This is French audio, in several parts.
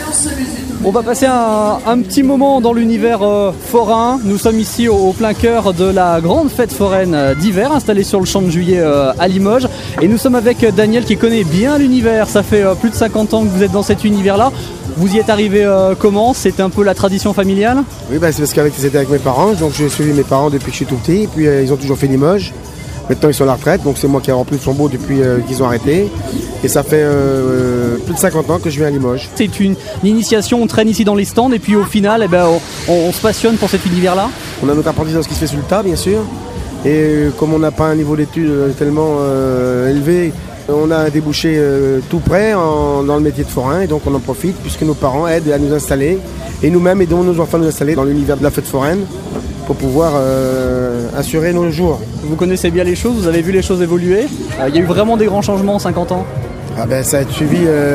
On va passer un petit moment dans l'univers forain. Nous sommes ici au plein cœur de la grande fête foraine d'hiver installée sur le champ de Juillet à Limoges. Et nous sommes avec Daniel qui connaît bien l'univers. Ça fait plus de 50 ans que vous êtes dans cet univers-là. Vous y êtes arrivé comment? C'était un peu la tradition familiale? Oui, c'est parce que c'était avec mes parents. Donc j'ai suivi mes parents depuis que je suis tout petit. Et puis ils ont toujours fait Limoges. Maintenant ils sont à la retraite. Donc c'est moi qui ai rempli le flambeau depuis qu'ils ont arrêté. Et ça fait plus de 50 ans que je viens à Limoges. C'est une initiation, on traîne ici dans les stands et puis au final on se passionne pour cet univers-là. On a notre apprentissage qui se fait sur le tas bien sûr. Et comme on n'a pas un niveau d'études tellement élevé, on a un débouché tout près dans le métier de forain. Et donc on en profite puisque nos parents aident à nous installer. Et nous-mêmes aidons nos enfants à nous installer dans l'univers de la fête foraine pour pouvoir assurer nos jours. Vous connaissez bien les choses, vous avez vu les choses évoluer. Il y a eu vraiment des grands changements en 50 ans. Ça a suivi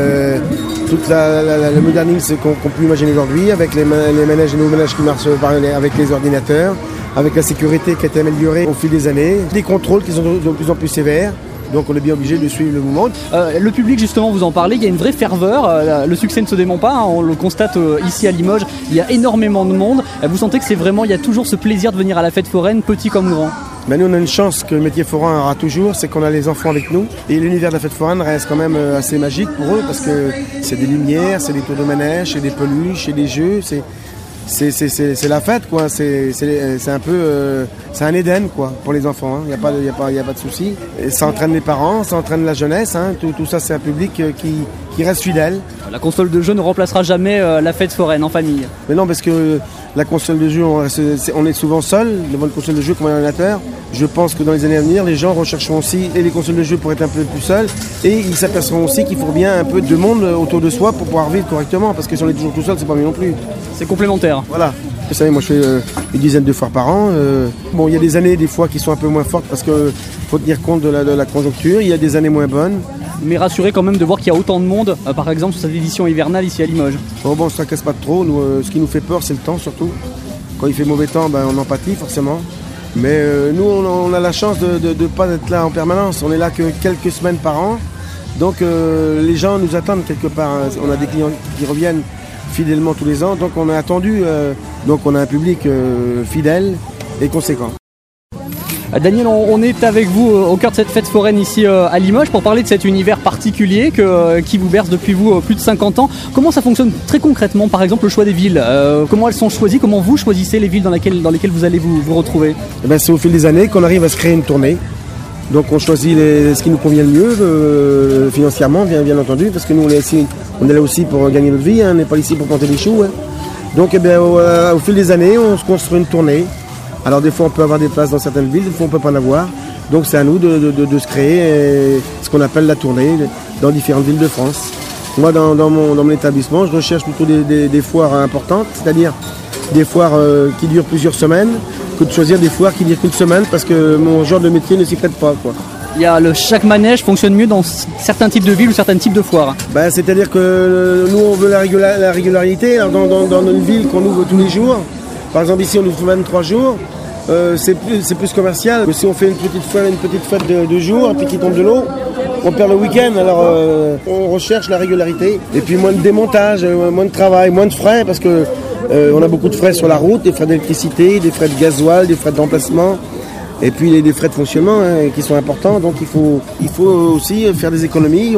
toute le modernisme qu'on peut imaginer aujourd'hui, avec les manèges, les nouveaux manèges qui marchent avec les ordinateurs, avec la sécurité qui a été améliorée au fil des années, des contrôles qui sont de plus en plus sévères. Donc on est bien obligé de suivre le mouvement. Le public justement, vous en parlez, il y a une vraie ferveur, le succès ne se dément pas, hein, on le constate ici à Limoges, il y a énormément de monde. Vous sentez que c'est vraiment, il y a toujours ce plaisir de venir à la fête foraine, petit comme grand? Nous on a une chance que le métier forain aura toujours, c'est qu'on a les enfants avec nous. Et l'univers de la fête foraine reste quand même assez magique pour eux parce que c'est des lumières, c'est des tours de manège, c'est des peluches, c'est des jeux, c'est la fête quoi, c'est un peu c'est un Éden quoi pour les enfants, il n'y a pas de souci. Et ça entraîne les parents, ça entraîne la jeunesse, hein. Tout ça c'est un public qui reste fidèle. La console de jeu ne remplacera jamais la fête foraine en famille. Mais non, parce que la console de jeu, on est souvent seul devant une console de jeu comme un ordinateur. Je pense que dans les années à venir, les gens rechercheront aussi et les consoles de jeu pour être un peu plus seuls et ils s'apercevront aussi qu'il faut bien un peu de monde autour de soi pour pouvoir vivre correctement parce que si on est toujours tout seul, c'est pas mieux non plus. C'est complémentaire. Voilà. Vous savez, moi je fais une dizaine de foires par an. Bon, il y a des années, des fois, qui sont un peu moins fortes parce qu'il faut tenir compte de la conjoncture. Il y a des années moins bonnes. Mais rassuré quand même de voir qu'il y a autant de monde, par exemple, sur cette édition hivernale ici à Limoges. Bon, on ne se tracasse pas trop. Nous, ce qui nous fait peur, c'est le temps surtout. Quand il fait mauvais temps, on en pâtit forcément. Mais nous, on a la chance de ne pas être là en permanence. On est là que quelques semaines par an. Donc les gens nous attendent quelque part. On a des clients qui reviennent fidèlement tous les ans. Donc on a attendu. Donc on a un public fidèle et conséquent. Daniel, on est avec vous au cœur de cette fête foraine ici à Limoges pour parler de cet univers particulier qui vous berce depuis vous plus de 50 ans. Comment ça fonctionne très concrètement, par exemple le choix des villes? Comment elles sont choisies? Comment vous choisissez les villes dans lesquelles vous allez vous retrouver? C'est au fil des années qu'on arrive à se créer une tournée. Donc on choisit ce qui nous convient le mieux financièrement, bien entendu, parce que nous on est là aussi pour gagner notre vie, hein, on n'est pas ici pour planter des choux. Hein. Donc au fil des années, on se construit une tournée. Alors des fois on peut avoir des places dans certaines villes, des fois on ne peut pas en avoir. Donc c'est à nous de se créer ce qu'on appelle la tournée dans différentes villes de France. Moi dans mon établissement, je recherche plutôt des foires importantes, c'est-à-dire des foires qui durent plusieurs semaines, que de choisir des foires qui durent qu'une semaine parce que mon genre de métier ne s'y prête pas quoi. Chaque manège fonctionne mieux dans certains types de villes ou certains types de foires. C'est-à-dire que nous on veut la régularité. Alors, dans une ville qu'on ouvre tous les jours, par exemple ici on ouvre 23 jours, c'est plus commercial. Si on fait une petite fête de jours et puis qui tombe de l'eau, on perd le week-end. Alors on recherche la régularité et puis moins de démontage, moins de travail, moins de frais parce que on a beaucoup de frais sur la route, des frais d'électricité, des frais de gasoil, des frais de remplacement. Et puis des frais de fonctionnement qui sont importants, donc il faut aussi faire des économies.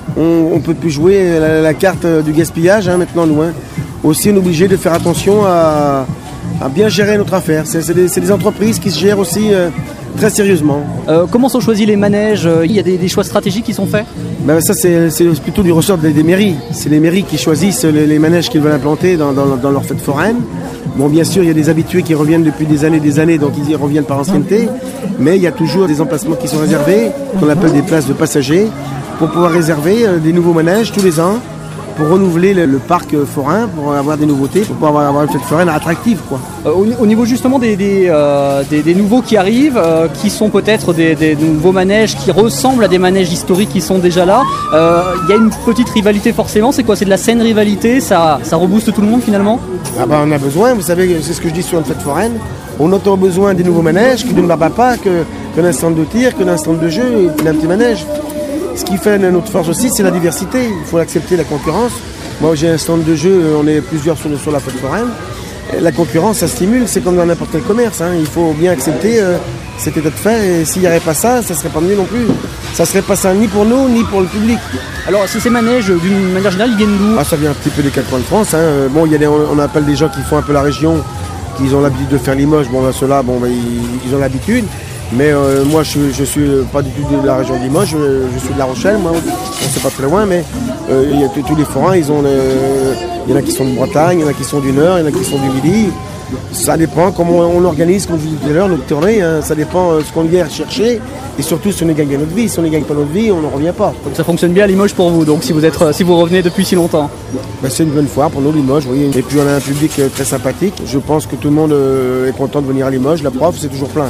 On ne peut plus jouer la carte du gaspillage maintenant nous. Aussi on est obligé de faire attention à bien gérer notre affaire. C'est des entreprises qui se gèrent aussi très sérieusement. Comment sont choisis les manèges? Il y a des choix stratégiques qui sont faits? Ça c'est plutôt du ressort des mairies. C'est les mairies qui choisissent les manèges qu'ils veulent implanter dans leur fête foraine. Bon, bien sûr, il y a des habitués qui reviennent depuis des années, donc ils y reviennent par ancienneté. Mais il y a toujours des emplacements qui sont réservés, qu'on appelle des places de passagers, pour pouvoir réserver des nouveaux manèges tous les ans, pour renouveler le parc forain, pour avoir des nouveautés, pour pouvoir avoir une fête foraine attractive, quoi. Au niveau justement des nouveaux qui arrivent, qui sont peut-être des nouveaux manèges qui ressemblent à des manèges historiques qui sont déjà là, il y a une petite rivalité forcément. C'est quoi? C'est de la saine rivalité? Ça rebooste tout le monde finalement? On a besoin, vous savez, c'est ce que je dis sur une fête foraine. On a besoin des nouveaux manèges qui ne nous pas que d'un stand de tir, que d'un stand de jeu et d'un petit manège. Ce qui fait notre force aussi, c'est la diversité. Il faut accepter la concurrence. Moi j'ai un stand de jeu, on est plusieurs sur la fête foraine. La concurrence, ça stimule, c'est comme dans n'importe quel commerce. Il faut bien accepter cet état de fait. Et s'il n'y avait pas ça, ça ne serait pas mieux non plus. Ça ne serait pas ça ni pour nous, ni pour le public. Alors, ces manèges, d'une manière générale, ils viennent d'où? Ça vient un petit peu des quatre coins de France. Bon, on appelle des gens qui font un peu la région, qui ont l'habitude de faire Limoges. Bon, ceux-là, ils ont l'habitude. Mais moi, je suis pas du tout de la région de Limoges. Je suis de La Rochelle, moi. C'est pas très loin, mais il y a tous les forains, il y en a qui sont de Bretagne, il y en a qui sont du Nord, il y en a qui sont du Midi. Ça dépend comment on organise, comme je vous disais tout à l'heure, notre tournée. Ça dépend ce qu'on vient chercher et surtout si on gagne notre vie. Si on ne gagne pas notre vie, on n'en revient pas. Donc ça fonctionne bien à Limoges pour vous, donc si vous revenez depuis si longtemps. C'est une bonne foire pour nous, Limoges, oui. Et puis on a un public très sympathique. Je pense que tout le monde est content de venir à Limoges. La preuve, c'est toujours plein.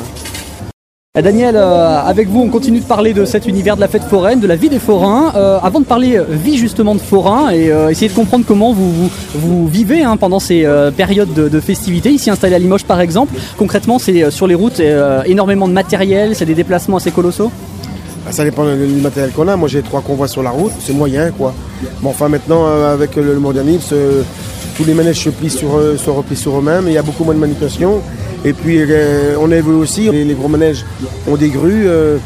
Daniel, avec vous, on continue de parler de cet univers de la fête foraine, de la vie des forains. Avant de parler vie justement de forains et essayer de comprendre comment vous vivez pendant ces périodes de festivités, ici installé à Limoges par exemple. Concrètement, c'est sur les routes énormément de matériel, c'est des déplacements assez colossaux. Ça dépend du matériel qu'on a. Moi j'ai 3 convois sur la route, c'est moyen quoi. Bon, enfin maintenant avec le modernisme, tous les manèges se replient sur eux-mêmes, il y a beaucoup moins de manipulation. Et puis on a évolué aussi, les gros manèges ont des grues,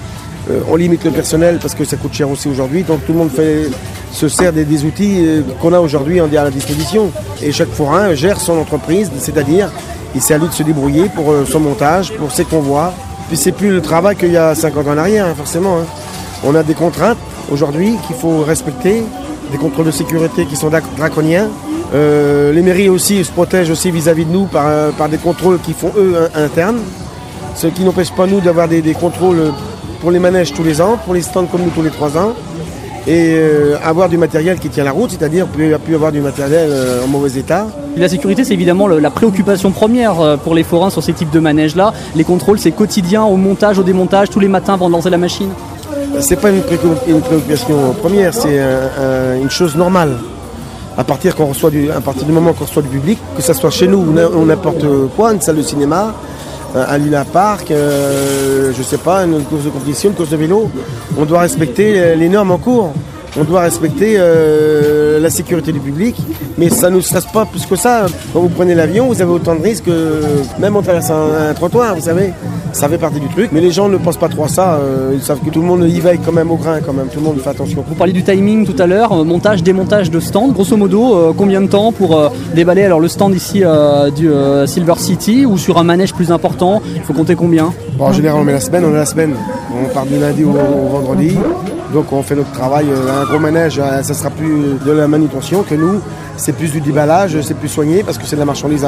on limite le personnel parce que ça coûte cher aussi aujourd'hui. Donc tout le monde se sert des outils qu'on a aujourd'hui à la disposition. Et chaque forain gère son entreprise, c'est-à-dire il s'est à lui de se débrouiller pour son montage, pour ses convois. Puis c'est plus le travail qu'il y a 50 ans en arrière, forcément. On a des contraintes aujourd'hui qu'il faut respecter, des contrôles de sécurité qui sont draconiens. Les mairies aussi se protègent aussi vis-à-vis de nous par des contrôles qui font eux internes, ce qui n'empêche pas nous d'avoir des contrôles pour les manèges tous les ans, pour les stands comme nous tous les 3 ans, et avoir du matériel qui tient la route, c'est-à-dire il n'y a plus avoir du matériel en mauvais état. La sécurité, c'est évidemment la préoccupation première pour les forains sur ces types de manèges-là. Les contrôles, c'est quotidien, au montage, au démontage, tous les matins avant de lancer la machine. C'est pas une préoccupation première, c'est une chose normale. À partir du moment qu'on reçoit du public, que ce soit chez nous ou n'importe quoi, une salle de cinéma, un Luna Park, je sais pas, une course de compétition, une course de vélo, on doit respecter les normes en cours. On doit respecter la sécurité du public, mais ça ne nous stresse pas plus que ça. Quand vous prenez l'avion, vous avez autant de risques, même en traversant un trottoir, vous savez. Ça fait partie du truc, mais les gens ne pensent pas trop à ça. Ils savent que tout le monde y veille quand même au grain, quand même. Tout le monde fait attention. Vous parliez du timing tout à l'heure, montage, démontage de stand. Grosso modo, combien de temps pour déballer le stand ici du Silver City ou sur un manège plus important? Il faut compter combien? En général, on met la semaine. On part du lundi au vendredi. Donc on fait notre travail. Un gros manège, ça sera plus de la manutention que nous. C'est plus du déballage, c'est plus soigné parce que c'est de la marchandise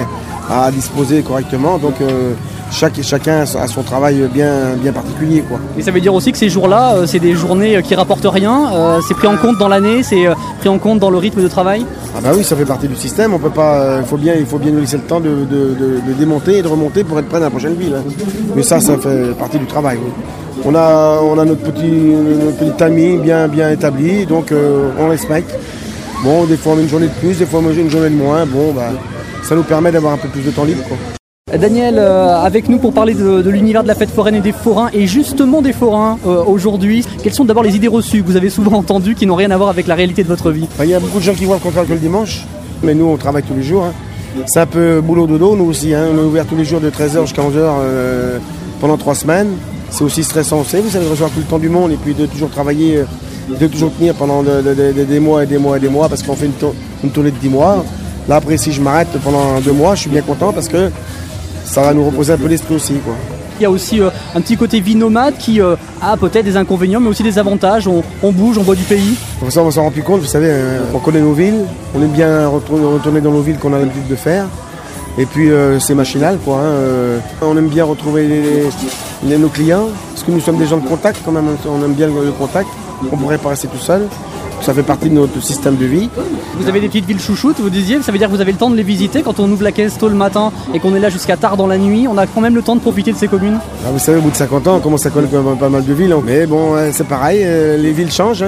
à disposer correctement. Donc chacun a son travail bien particulier, quoi. Et ça veut dire aussi que ces jours-là, c'est des journées qui rapportent rien. C'est pris en compte dans l'année, c'est pris en compte dans le rythme de travail. Ah bah oui, ça fait partie du système. On peut pas. Il faut bien nous laisser le temps de démonter et de remonter pour être prêt dans la prochaine ville. Mais ça fait partie du travail. Oui. On a notre petit timing bien établi, donc on respecte. Bon, des fois on met une journée de plus, des fois on met une journée de moins. Bon, ça nous permet d'avoir un peu plus de temps libre, quoi. Daniel, avec nous pour parler de l'univers de la fête foraine et des forains, et justement des forains aujourd'hui. Quelles sont d'abord les idées reçues que vous avez souvent entendues qui n'ont rien à voir avec la réalité de votre vie? Il y a beaucoup de gens qui voient le contraire que le dimanche, mais nous on travaille tous les jours. C'est un peu boulot dodo, nous aussi. On est ouvert tous les jours de 13h jusqu'à 11h pendant 3 semaines. C'est aussi stressant, vous savez, de recevoir tout le temps du monde et puis de toujours travailler, de toujours tenir pendant des mois et des mois et des mois parce qu'on fait une tournée de 10 mois. Là après, si je m'arrête pendant 2 mois, je suis bien content parce que ça va nous reposer un peu l'esprit aussi, quoi. Il y a aussi un petit côté vie nomade qui a peut-être des inconvénients mais aussi des avantages. On bouge, on voit du pays. Pour ça, on s'en rend plus compte, vous savez, on connaît nos villes, on aime bien retourner dans nos villes qu'on a l'habitude de faire. Et puis c'est machinal, quoi. On aime bien retrouver nos clients, parce que nous sommes des gens de contact quand même, on aime bien le contact, on ne pourrait pas rester tout seul. Ça fait partie de notre système de vie. Vous avez des petites villes chouchoutes, vous disiez, ça veut dire que vous avez le temps de les visiter quand on ouvre la caisse tôt le matin et qu'on est là jusqu'à tard dans la nuit, on a quand même le temps de profiter de ces communes. Vous savez, au bout de 50 ans, on commence à connaître quand même pas mal de villes. Mais bon, c'est pareil, les villes changent.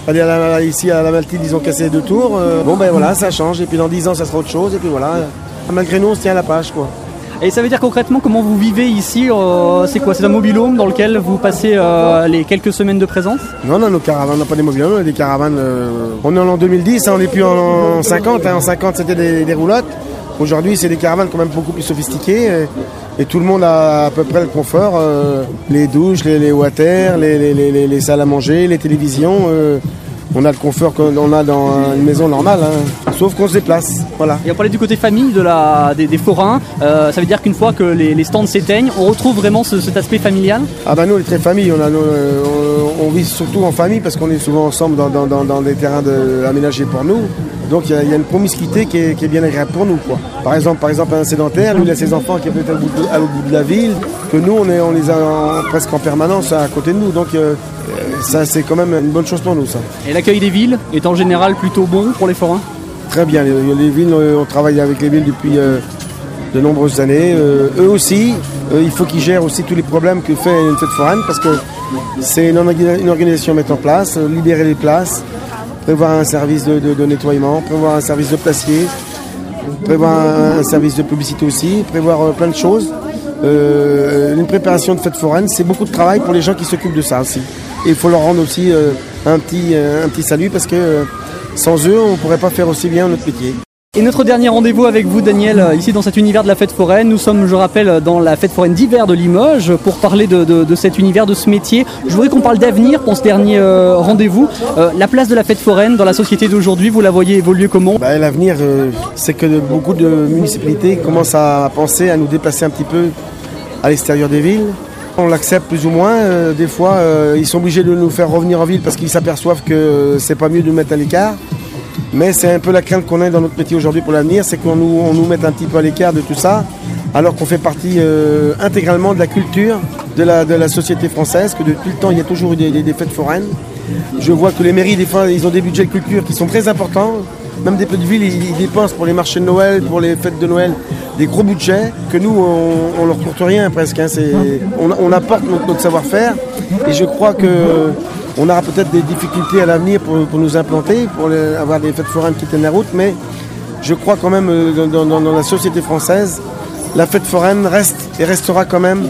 Ici à la Maltide, ils ont cassé 2 tours. Voilà, ça change. Et puis dans 10 ans, ça sera autre chose. Et puis voilà. Malgré nous, on se tient à la page, quoi. Et ça veut dire concrètement comment vous vivez ici c'est quoi? C'est un mobil-home dans lequel vous passez les quelques semaines de présence? Non, nos caravanes, on n'a pas des mobil-homes, on a des caravanes. On est en 2010, on n'est plus en 50. En 50, c'était des roulottes. Aujourd'hui, c'est des caravanes quand même beaucoup plus sophistiquées. Et tout le monde a à peu près le confort. Les douches, les water, les salles à manger, les télévisions. On a le confort qu'on a dans une maison normale, hein. Sauf qu'on se déplace. Voilà. Et on parlait du côté famille des forains. Ça veut dire qu'une fois que les stands s'éteignent, on retrouve vraiment cet aspect familial? Ah bah nous, on est très famille. On vit surtout en famille parce qu'on est souvent ensemble dans des terrains aménagés pour nous. Donc il y a une promiscuité qui est bien agréable pour nous, quoi. Par exemple, un sédentaire, lui il a ses enfants qui est peut-être à l'autre bout de la ville, que nous on les a presque en permanence à côté de nous. Donc ça c'est quand même une bonne chose pour nous, ça. Et l'accueil des villes est en général plutôt bon pour les forains? Très bien, les villes, on travaille avec les villes depuis de nombreuses années. Eux aussi, il faut qu'ils gèrent aussi tous les problèmes que fait une fête foraine parce que c'est une organisation à mettre en place, libérer les places, prévoir un service de nettoiement, prévoir un service de placier, prévoir un service de publicité aussi, prévoir plein de choses. Une préparation de fête foraine, c'est beaucoup de travail pour les gens qui s'occupent de ça aussi. Et il faut leur rendre aussi un petit salut parce que sans eux, on ne pourrait pas faire aussi bien notre métier. Et notre dernier rendez-vous avec vous, Daniel, ici dans cet univers de la fête foraine. Nous sommes, je rappelle, dans la fête foraine d'hiver de Limoges pour parler de cet univers, de ce métier. Je voudrais qu'on parle d'avenir pour ce dernier rendez-vous. La place de la fête foraine dans la société d'aujourd'hui, vous la voyez évoluer comment? L'avenir, c'est que beaucoup de municipalités commencent à penser à nous déplacer un petit peu à l'extérieur des villes. On l'accepte plus ou moins. Des fois, ils sont obligés de nous faire revenir en ville parce qu'ils s'aperçoivent que c'est pas mieux de nous mettre à l'écart. Mais c'est un peu la crainte qu'on a dans notre métier aujourd'hui pour l'avenir, c'est qu'on nous mette un petit peu à l'écart de tout ça, alors qu'on fait partie intégralement de la culture de la société française, que depuis le temps il y a toujours eu des fêtes foraines. Je vois que les mairies, des fois, ils ont des budgets de culture qui sont très importants. Même des petites villes, ils dépensent pour les marchés de Noël, pour les fêtes de Noël, des gros budgets que nous, on leur coûte rien presque. Hein. On apporte notre savoir-faire et je crois qu'on aura peut-être des difficultés à l'avenir pour nous implanter, pour avoir des fêtes foraines qui tiennent la route, mais je crois quand même dans la société française, la fête foraine reste et restera quand même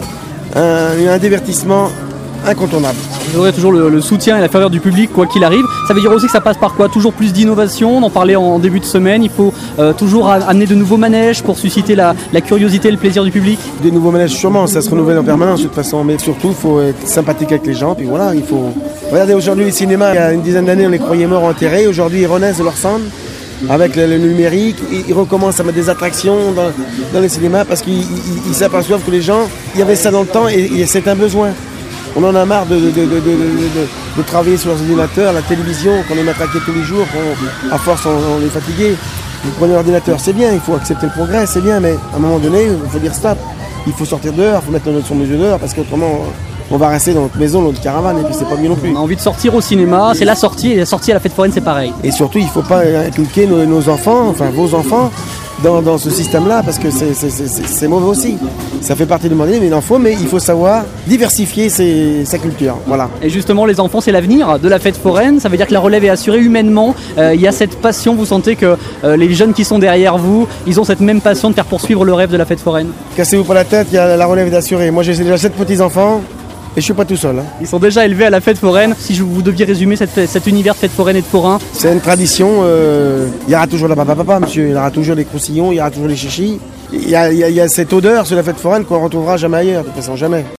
un divertissement incontournable. Vous aurez toujours le soutien et la faveur du public, quoi qu'il arrive. Ça veut dire aussi que ça passe par quoi? Toujours plus d'innovation, on en parlait en début de semaine. Il faut toujours amener de nouveaux manèges pour susciter la curiosité et le plaisir du public. Des nouveaux manèges, sûrement, ça se renouvelle en permanence de toute façon. Mais surtout, il faut être sympathique avec les gens. Puis voilà, il faut... Regardez, aujourd'hui, les cinémas, il y a une dizaine d'années, on les croyait morts enterrés. Aujourd'hui, ils renaissent de leur cendre. Avec le numérique, ils recommencent à mettre des attractions dans les cinémas parce qu'ils s'aperçoivent que les gens, il y avait ça dans le temps et c'est un besoin. On en a marre de travailler sur l'ordinateur, la télévision, qu'on est matraqué tous les jours, à force on est fatigué. Vous prenez l'ordinateur, c'est bien, il faut accepter le progrès, c'est bien, mais à un moment donné, il faut dire stop. Il faut sortir dehors, il faut mettre son mesure dehors, parce qu'autrement, on va rester dans notre maison, dans notre caravane, et puis c'est pas mieux non plus. On a envie de sortir au cinéma, c'est la sortie, et la sortie à la fête foraine, c'est pareil. Et surtout, il ne faut pas inculquer nos enfants, enfin vos enfants, dans ce système-là, parce que c'est mauvais aussi. Ça fait partie de mon idée, mais il faut savoir diversifier sa culture. Voilà. Et justement, les enfants, c'est l'avenir de la fête foraine. Ça veut dire que la relève est assurée humainement. Il y a cette passion, vous sentez que les jeunes qui sont derrière vous, ils ont cette même passion de faire poursuivre le rêve de la fête foraine. Cassez-vous pas la tête, la relève est assurée. Moi, j'ai déjà 7 petits-enfants. Et je suis pas tout seul. Hein. Ils sont déjà élevés à la fête foraine. Si vous deviez résumer cet univers de fête foraine et de forain. C'est une tradition. Il y aura toujours la papa, monsieur. Il y aura toujours les croustillons, il y aura toujours les chichis. Il y a cette odeur sur la fête foraine qu'on ne retrouvera jamais ailleurs, de toute façon, jamais.